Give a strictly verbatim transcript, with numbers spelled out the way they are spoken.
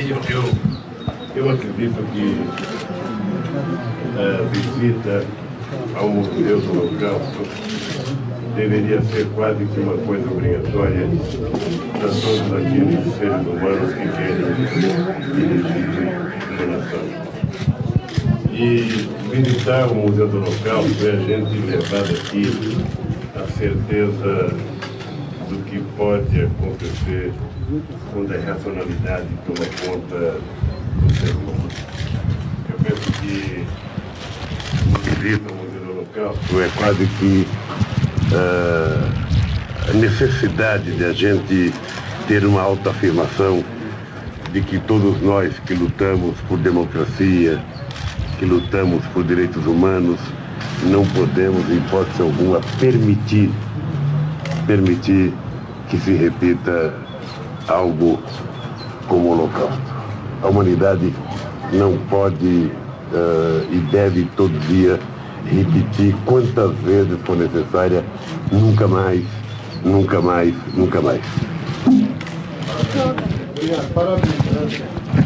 Eu, eu, eu acredito que a visita ao Museu do Holocausto deveria ser quase que uma coisa obrigatória para todos aqueles seres humanos que querem dirigir uma nação. E visitar o Museu do Holocausto é a gente levar daqui a certeza do que pode acontecer quando a racionalidade toma conta do ser humano. Eu penso que a visita ao Museu do Holocausto é quase que uh, a necessidade de a gente ter uma autoafirmação de que todos nós que lutamos por democracia, que lutamos por direitos humanos, não podemos, em hipótese alguma, permitir, permitir que se repita algo como o Holocausto. A humanidade não pode uh, e deve todo dia repetir quantas vezes for necessária, nunca mais, nunca mais, nunca mais. Parabéns.